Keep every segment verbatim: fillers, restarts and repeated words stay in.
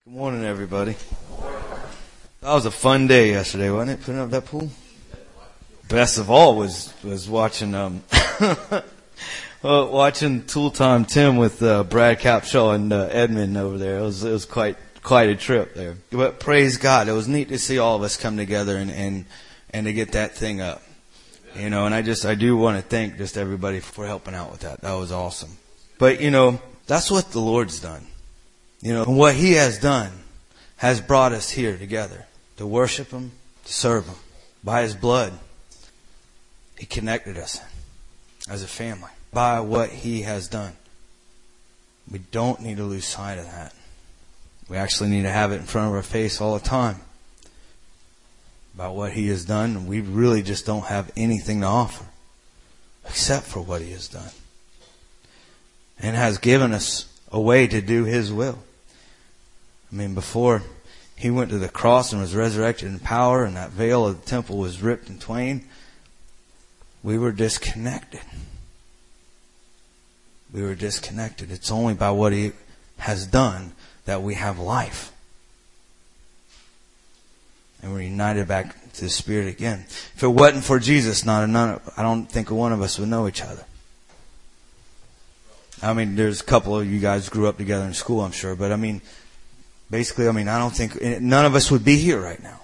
Good morning, everybody. That was a fun day yesterday, wasn't it? Putting up that pool. Best of all was was watching um well, watching Tool Time Tim with uh, Brad Capshaw and uh, Edmund over there. It was it was quite quite a trip there. But praise God, it was neat to see all of us come together and and and to get that thing up. You know, and I just I do want to thank just everybody for helping out with that. That was awesome. But you know, that's what the Lord's done. You know, and what He has done has brought us here together to worship Him, to serve Him. By His blood, He connected us as a family. By what He has done. We don't need to lose sight of that. We actually need to have it in front of our face all the time. About what He has done, we really just don't have anything to offer except for what He has done. And has given us a way to do His will. I mean, before He went to the cross and was resurrected in power and that veil of the temple was ripped in twain, we were disconnected. We were disconnected. It's only by what He has done that we have life. And we're united back to the Spirit again. If it wasn't for Jesus, not none, I don't think one of us would know each other. I mean, there's a couple of you guys grew up together in school, I'm sure. But I mean, basically, I mean, I don't think, none of us would be here right now.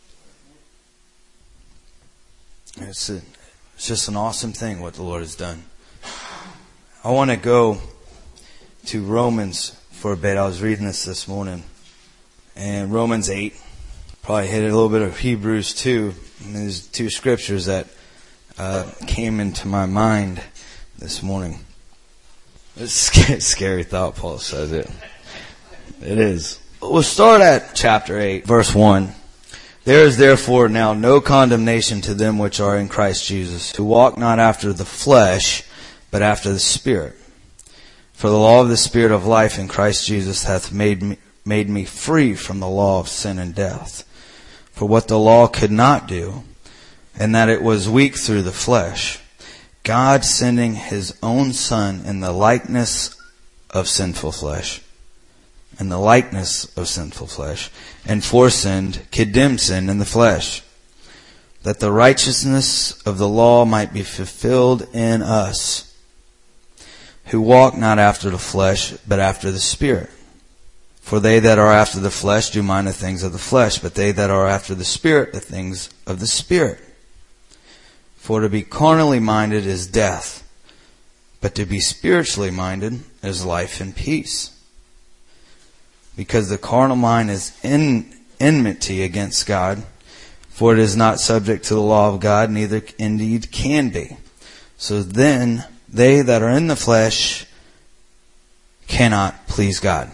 It's, a, it's just an awesome thing what the Lord has done. I want to go to Romans for a bit. I was reading this this morning. And Romans eight. Probably hit a little bit of Hebrews too. And there's two scriptures that uh, came into my mind this morning. It's a scary thought, Paul says it. It is. We'll start at chapter eight, verse one. There is therefore now no condemnation to them which are in Christ Jesus, who walk not after the flesh, but after the Spirit. For the law of the Spirit of life in Christ Jesus hath made me, made me free from the law of sin and death. For what the law could not do, and that it was weak through the flesh, God sending His own Son in the likeness of sinful flesh, in the likeness of sinful flesh, and for sin, condemned sin in the flesh, that the righteousness of the law might be fulfilled in us, who walk not after the flesh, but after the Spirit. For they that are after the flesh do mind the things of the flesh, but they that are after the Spirit, the things of the Spirit. For to be carnally minded is death, but to be spiritually minded is life and peace. Because the carnal mind is in enmity against God, for it is not subject to the law of God, neither indeed can be. So then they that are in the flesh cannot please God.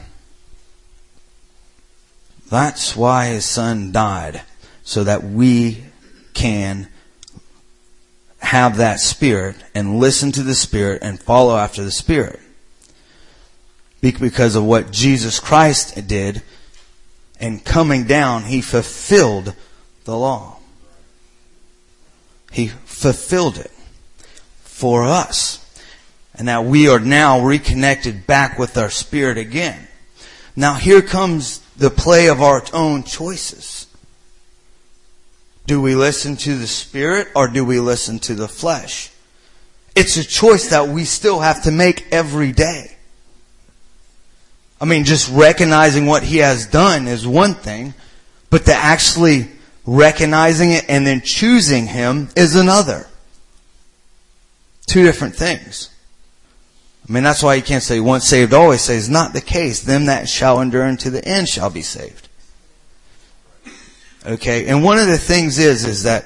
That's why His Son died, so that we can have that Spirit and listen to the Spirit and follow after the Spirit. Because of what Jesus Christ did, and coming down, He fulfilled the law. He fulfilled it for us. And that we are now reconnected back with our spirit again. Now here comes the play of our own choices. Do we listen to the Spirit or do we listen to the flesh? It's a choice that we still have to make every day. I mean, just recognizing what He has done is one thing, but to actually recognizing it and then choosing Him is another. Two different things. I mean, that's why you can't say once saved, always saved. It's not the case. Them that shall endure unto the end shall be saved. Okay, and one of the things is, is that,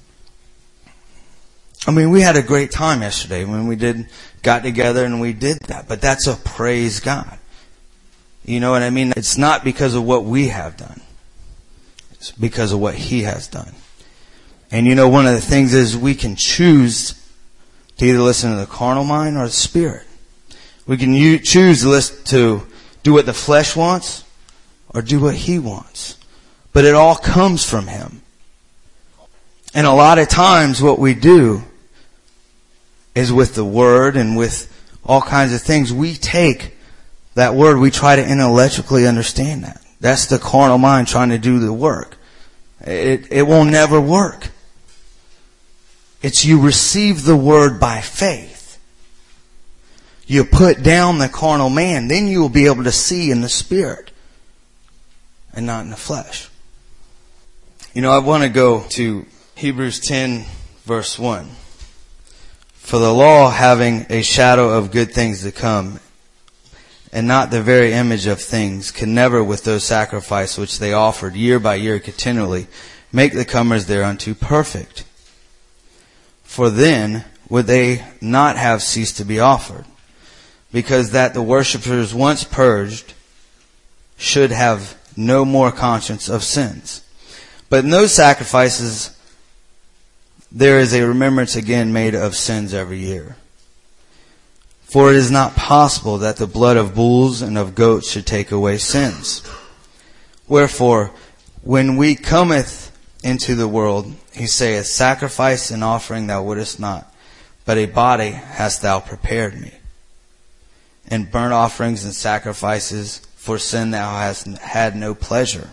I mean, we had a great time yesterday when we did, got together and we did that, but that's a praise God. You know what I mean? It's not because of what we have done. It's because of what He has done. And you know, one of the things is we can choose to either listen to the carnal mind or the Spirit. We can u- choose to listen to do what the flesh wants or do what He wants. But it all comes from Him. And a lot of times what we do is with the Word and with all kinds of things, we take that word, we try to intellectually understand that. That's the carnal mind trying to do the work. It, it will never work. It's you receive the word by faith. You put down the carnal man, then you will be able to see in the spirit and not in the flesh. You know, I want to go to Hebrews ten verse one. For the law, having a shadow of good things to come, and not the very image of things, can never with those sacrifices which they offered year by year continually make the comers thereunto perfect. For then would they not have ceased to be offered, because that the worshippers once purged should have no more conscience of sins. But in those sacrifices there is a remembrance again made of sins every year. For it is not possible that the blood of bulls and of goats should take away sins. Wherefore, when we cometh into the world, he saith, sacrifice and offering thou wouldest not, but a body hast thou prepared me. And burnt offerings and sacrifices for sin thou hast had no pleasure.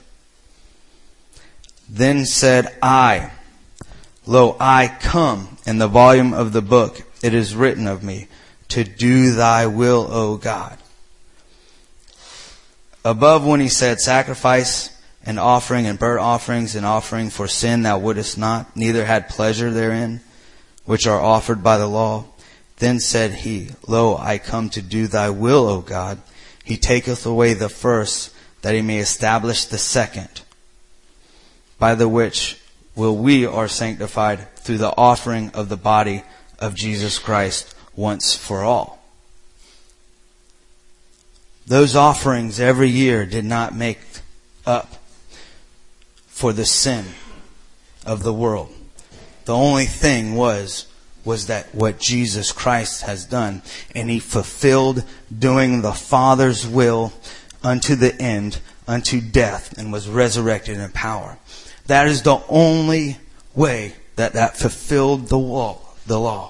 Then said I, Lo, I come, in the volume of the book it is written of me, to do thy will, O God. Above, when he said, sacrifice and offering and burnt offerings and offering for sin thou wouldest not, neither had pleasure therein, which are offered by the law. Then said he, Lo, I come to do thy will, O God. He taketh away the first, that he may establish the second, by the which will we are sanctified through the offering of the body of Jesus Christ once for all. Those offerings every year did not make up for the sin of the world. The only thing was, was that what Jesus Christ has done. And he fulfilled doing the Father's will unto the end, unto death, and was resurrected in power. That is the only way that that fulfilled the law. The law.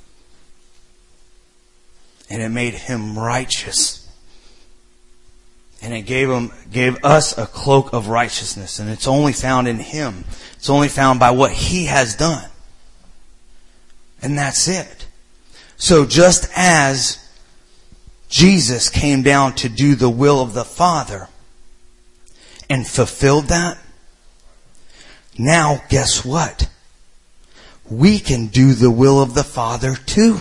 And it made him righteous. And it gave him, gave us a cloak of righteousness. And it's only found in him. It's only found by what he has done. And that's it. So just as Jesus came down to do the will of the Father and fulfilled that, now guess what? We can do the will of the Father too.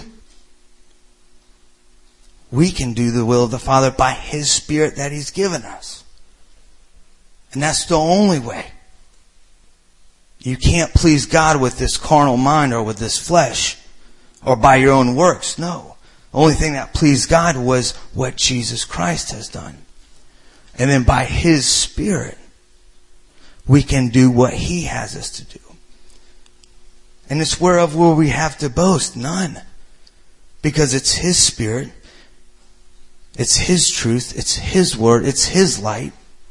We can do the will of the Father by His Spirit that He's given us. And that's the only way. You can't please God with this carnal mind or with this flesh or by your own works. No. The only thing that pleased God was what Jesus Christ has done. And then by His Spirit, we can do what He has us to do. And it's whereof will we have to boast? None. Because it's His Spirit. It's His truth. It's His word. It's His light.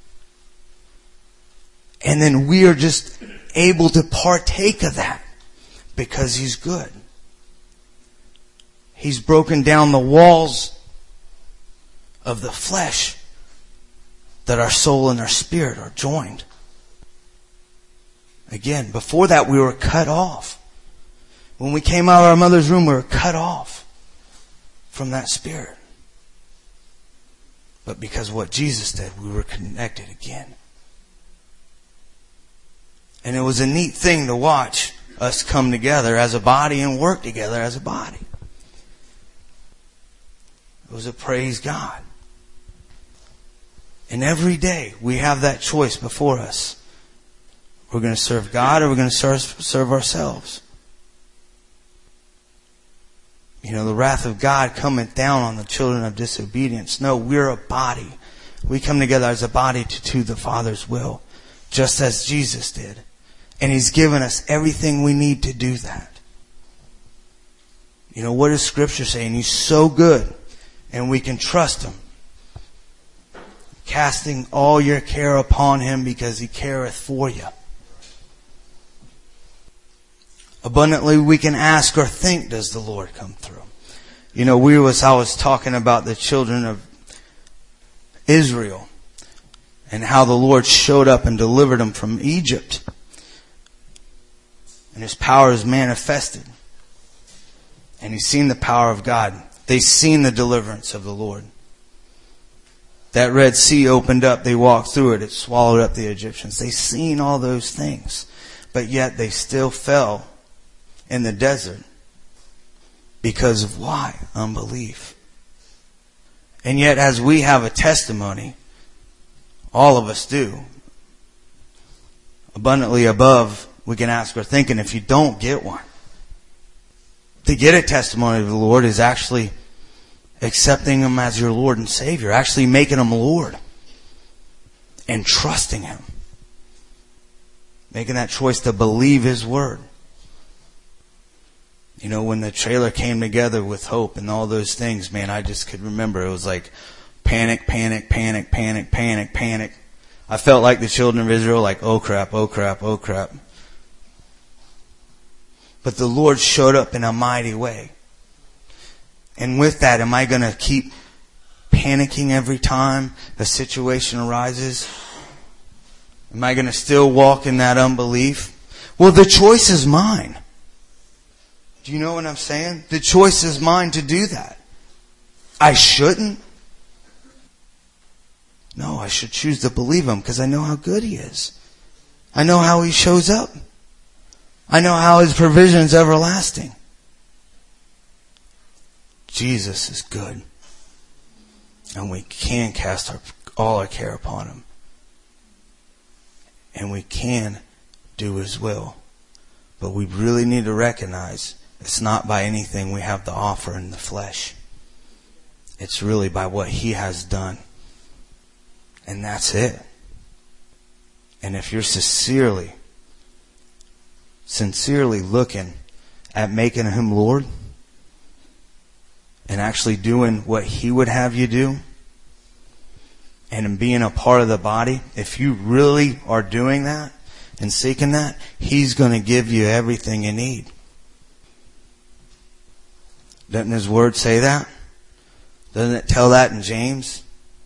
And then we are just able to partake of that because He's good. He's broken down the walls of the flesh that our soul and our spirit are joined. Again, before that we were cut off. When we came out of our mother's womb, we were cut off from that spirit. But because of what Jesus did, we were connected again. And it was a neat thing to watch us come together as a body and work together as a body. It was a praise God. And every day we have that choice before us. We're going to serve God or we're going to serve, serve ourselves. You know, the wrath of God cometh down on the children of disobedience. No, we're a body. We come together as a body to do the Father's will, just as Jesus did. And He's given us everything we need to do that. You know, what does Scripture say? And He's so good, and we can trust Him. Casting all your care upon Him because He careth for you. Abundantly we can ask or think, does the Lord come through? You know, we was I was talking about the children of Israel. and how the Lord showed up and delivered them from Egypt. And His power is manifested. And He's seen the power of God. They've seen the deliverance of the Lord. That Red Sea opened up. They walked through it. It swallowed up the Egyptians. They've seen all those things. But yet they still fell in the desert. Because of why? Unbelief. And yet as we have a testimony, all of us do, abundantly above, we can ask or think. And if you don't get one, to get a testimony of the Lord is actually accepting Him as your Lord and Savior, actually making Him Lord and trusting Him. Making that choice to believe His Word. You know, when the trailer came together with hope and all those things, man, I just could remember it was like panic, panic, panic, panic, panic, panic. I felt like the children of Israel, like, oh crap, oh crap, oh crap. But the Lord showed up in a mighty way. And with that, am I going to keep panicking every time a situation arises? Am I going to still walk in that unbelief? Well, the choice is mine. Do you know what I'm saying? The choice is mine to do that. I shouldn't. No, I should choose to believe Him because I know how good He is. I know how He shows up. I know how His provision is everlasting. Jesus is good. And we can cast our, all our care upon Him. And we can do His will. But we really need to recognize it's not by anything we have to offer in the flesh. It's really by what He has done. And that's it. And if you're sincerely, sincerely looking at making Him Lord, and actually doing what He would have you do, and in being a part of the body, if you really are doing that and seeking that, He's going to give you everything you need. Doesn't His Word say that? Doesn't it tell that in James?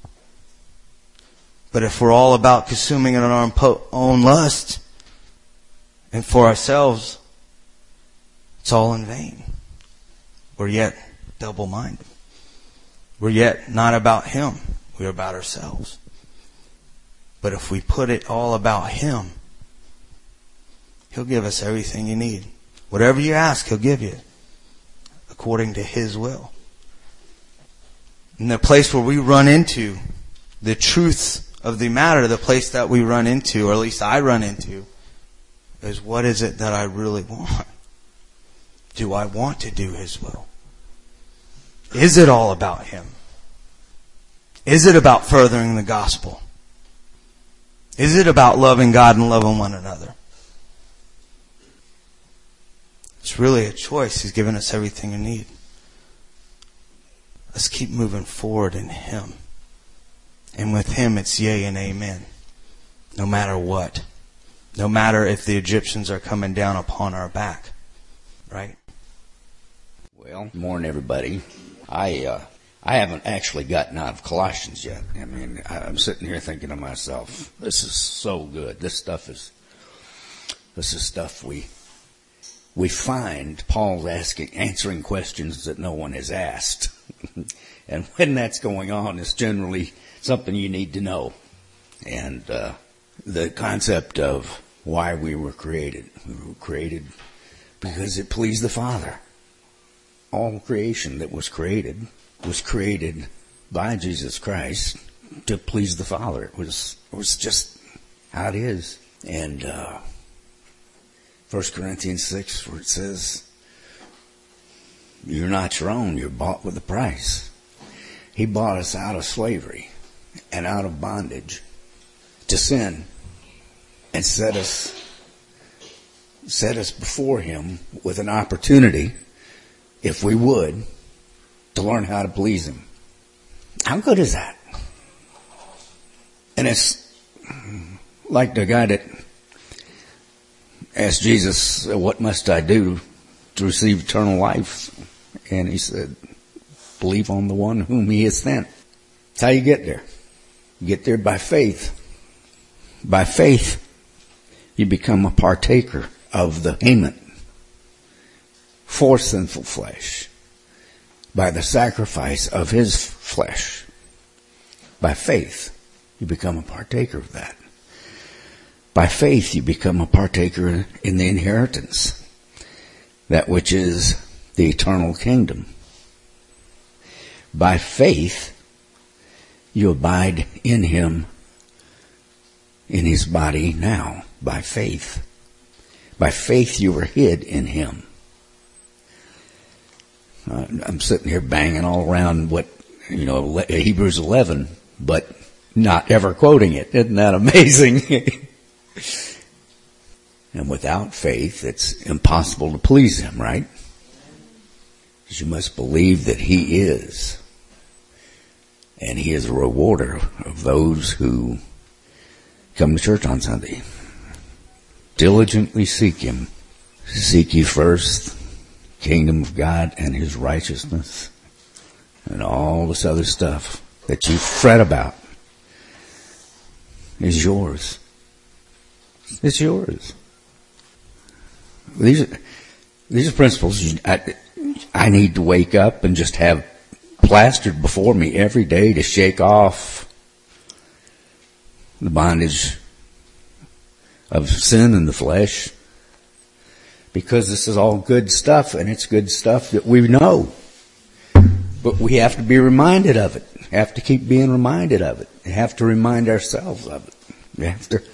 But if we're all about consuming it on our own lust and for ourselves, it's all in vain. We're yet double-minded. We're yet not about Him. We're about ourselves. But if we put it all about Him, He'll give us everything you need. Whatever you ask, He'll give you according to His will. And the place where we run into the truth of the matter, the place that we run into, or at least I run into, is what is it that I really want? Do I want to do His will? Is it all about Him? Is it about furthering the gospel? Is it about loving God and loving one another? It's really a choice. He's given us everything we need. Let's keep moving forward in Him. And with Him, it's yea and amen. No matter what. No matter if the Egyptians are coming down upon our back. Right? Well, morning everybody. I uh, I haven't actually gotten out of Colossians yet. I mean, I'm sitting here thinking to myself, this is so good. This stuff is this is stuff we we find Paul's asking answering questions that no one has asked. And when that's going on, it's generally something you need to know. And uh, the concept of why we were created. We were created because it pleased the Father. All creation that was created was created by Jesus Christ to please the Father. It was it was just how it is. And uh, First Corinthians six, where it says, you're not your own, you're bought with a price. He bought us out of slavery and out of bondage to sin and set us set us before Him with an opportunity, if we would, to learn how to please Him. How good is that? And it's like the guy that asked Jesus, what must I do to receive eternal life? And He said, believe on the one whom He has sent. That's how you get there. You get there by faith. By faith, you become a partaker of the payment for sinful flesh by the sacrifice of his flesh. By faith, you become a partaker of that. By faith, you become a partaker in the inheritance, that which is the eternal kingdom. By faith, you abide in him, in his body now. By faith. By faith, you were hid in him. Uh, I'm sitting here banging all around what, you know, Hebrews eleven, but not ever quoting it. Isn't that amazing? And without faith, it's impossible to please him, right? Because you must believe that he is. And he is a rewarder of those who come to church on Sunday. Diligently seek him. Seek ye first the kingdom of God and his righteousness, and all this other stuff that you fret about is yours. It's yours. These are, these are principles I, I need to wake up and just have plastered before me every day to shake off the bondage of sin in the flesh. Because this is all good stuff, and it's good stuff that we know. But we have to be reminded of it. We have to keep being reminded of it. We have to remind ourselves of it. We have to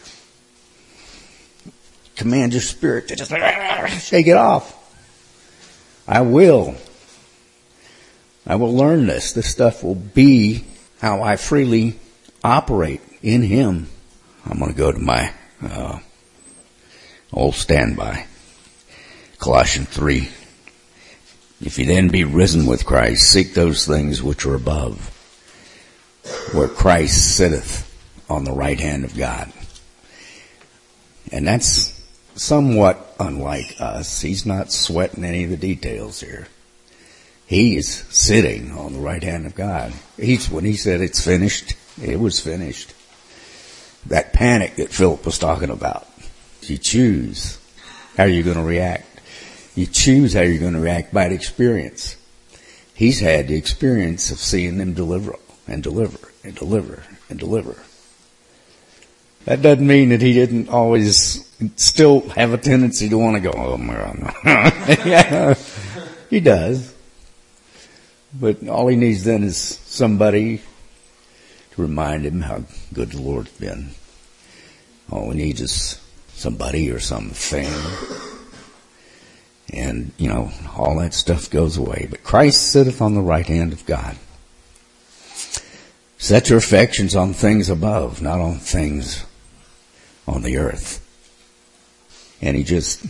command your spirit to just shake it off. I will. I will learn this. This stuff will be how I freely operate in him. I'm going to go to my uh, old standby. Colossians three. If you then be risen with Christ, seek those things which are above, where Christ sitteth on the right hand of God. And that's somewhat unlike us. He's not sweating any of the details here. He's sitting on the right hand of God. He's, when he said it's finished, it was finished. That panic that Philip was talking about. You choose how you're going to react. You choose how you're going to react by experience. He's had the experience of seeing them deliver and deliver and deliver and deliver. That doesn't mean that he didn't always still have a tendency to want to go, oh, no. Yeah, he does. But all he needs then is somebody to remind him how good the Lord's been. All he needs is somebody or something. And, you know, all that stuff goes away. But Christ sitteth on the right hand of God. Set your affections on things above, not on things on the earth. And he just,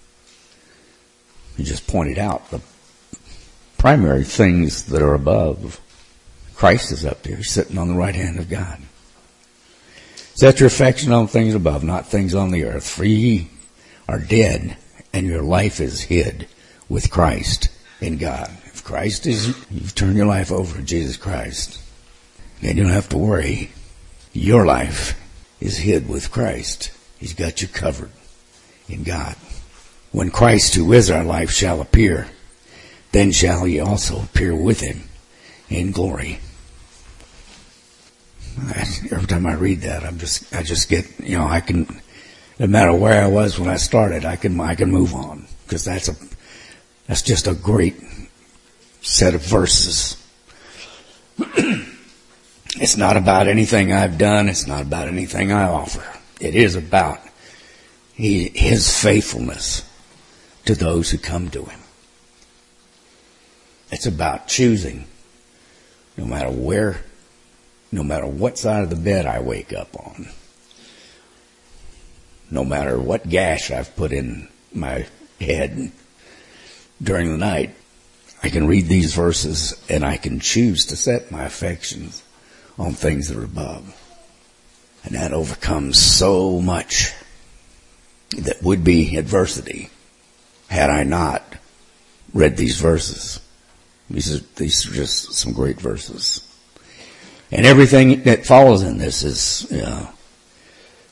he just pointed out the primary things that are above. Christ is up there. He's sitting on the right hand of God. Set your affection on things above, not things on the earth. For ye are dead, and your life is hid with Christ in God. If Christ is, you've turned your life over to Jesus Christ, then you don't have to worry. Your life is hid with Christ. He's got you covered in God. When Christ, who is our life, shall appear, then shall ye also appear with him in glory. Every time I read that, I'm just, I just get, you know, I can, no matter where I was when I started, I can, I can move on. Because that's a, that's just a great set of verses. It's not about anything I've done. It's not about anything I offer. It is about he, his faithfulness to those who come to him. It's about choosing, no matter where, no matter what side of the bed I wake up on, no matter what gash I've put in my head during the night, I can read these verses and I can choose to set my affections on things that are above. And that overcomes so much that would be adversity had I not read these verses. These are, these are just some great verses. And everything that follows in this is, you know,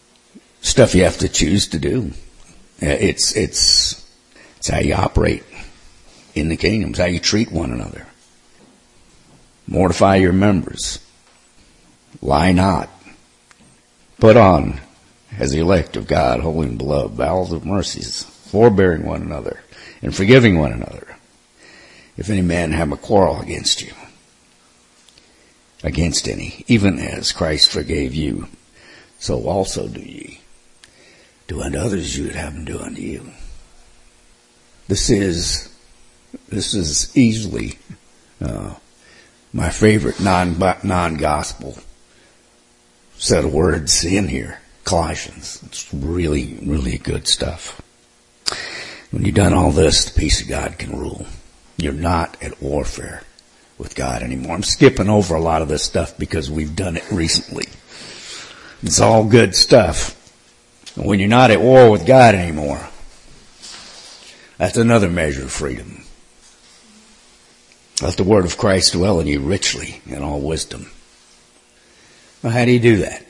stuff you have to choose to do. It's, it's, it's how you operate in the kingdom. It's how you treat one another. Mortify your members. Lie not. Put on, as the elect of God, holy and beloved, bowels of mercies, forbearing one another, and forgiving one another. If any man have a quarrel against you, against any, even as Christ forgave you, so also do ye. Do unto others you would have them do unto you. This is, this is easily uh, my favorite non non-gospel set of words in here. Colossians. It's really, really good stuff. When you've done all this, the peace of God can rule. You're not at warfare with God anymore. I'm skipping over a lot of this stuff because we've done it recently. It's all good stuff. And when you're not at war with God anymore, that's another measure of freedom. Let the word of Christ dwell in you richly in all wisdom. Well, how do you do that?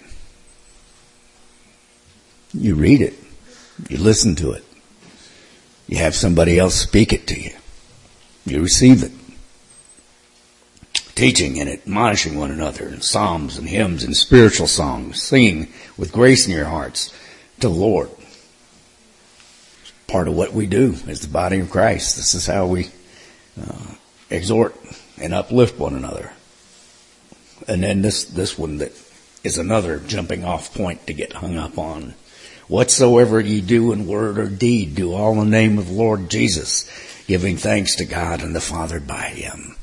You read it. You listen to it. You have somebody else speak it to you. You receive it. Teaching and admonishing one another in psalms and hymns and spiritual songs, singing with grace in your hearts to the Lord. It's part of what we do as the body of Christ. This is how we uh, exhort and uplift one another. And then this, this one that is another jumping off point to get hung up on. Whatsoever ye do in word or deed, do all in the name of the Lord Jesus, giving thanks to God and the Father by him.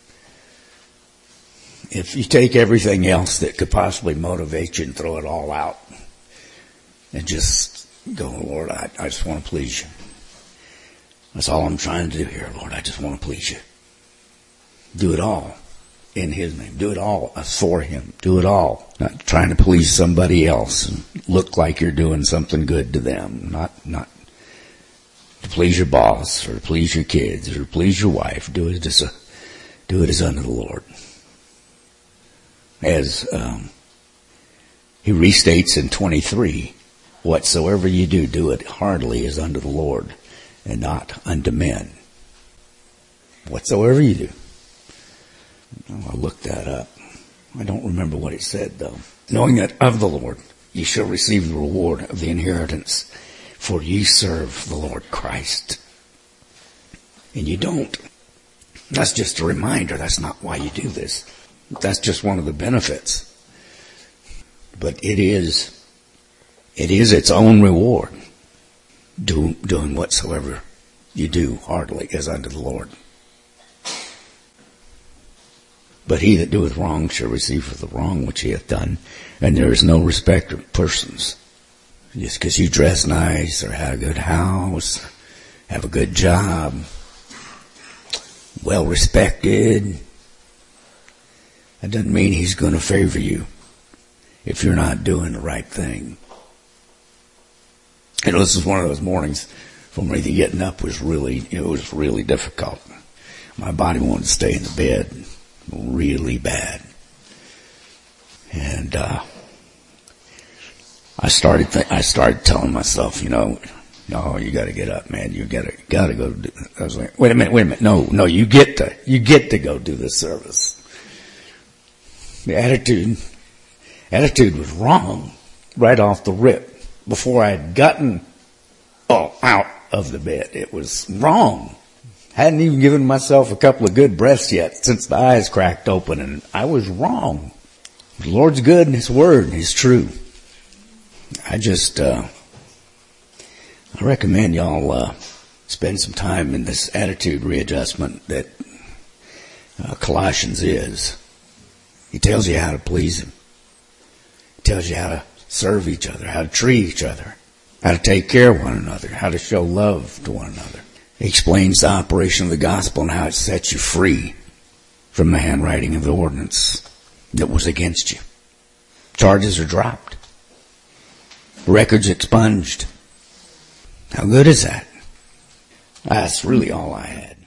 If you take everything else that could possibly motivate you and throw it all out and just go, Lord, I, I just want to please you. That's all I'm trying to do here, Lord. I just want to please you. Do it all in his name. Do it all for him. Do it all. Not trying to please somebody else and look like you're doing something good to them. Not, not to please your boss or to please your kids or to please your wife. Do it as a, do it as unto the Lord. As um, he restates in twenty-three, whatsoever you do, do it heartily as unto the Lord and not unto men. Whatsoever you do. Oh, I'll look that up. I don't remember what it said, though. Knowing that of the Lord ye shall receive the reward of the inheritance, for ye serve the Lord Christ. And you don't. That's just a reminder. That's not why you do this. That's just one of the benefits. But it is, it is its own reward. Do, doing whatsoever you do heartily as unto the Lord. But he that doeth wrong shall receive for the wrong which he hath done, and there is no respect of persons. Just because you dress nice or have a good house, have a good job, well respected, that doesn't mean he's going to favor you if you're not doing the right thing. You know, this is one of those mornings for me that getting up was really, it was really difficult. My body wanted to stay in the bed really bad. And, uh, I started, th- I started telling myself, you know, no, you gotta get up, man. You gotta, gotta go do, I was like, wait a minute, wait a minute. No, no, you get to, you get to go do this service. The attitude, attitude was wrong right off the rip before I had gotten oh, out of the bed. It was wrong. Hadn't even given myself a couple of good breaths yet since the eyes cracked open, and I was wrong. The Lord's good and his word is true. I just, uh, I recommend y'all, uh, spend some time in this attitude readjustment that, uh, Colossians is. He tells you how to please him. He tells you how to serve each other, how to treat each other, how to take care of one another, how to show love to one another. He explains the operation of the gospel and how it sets you free from the handwriting of the ordinance that was against you. Charges are dropped. Records expunged. How good is that? That's really all I had.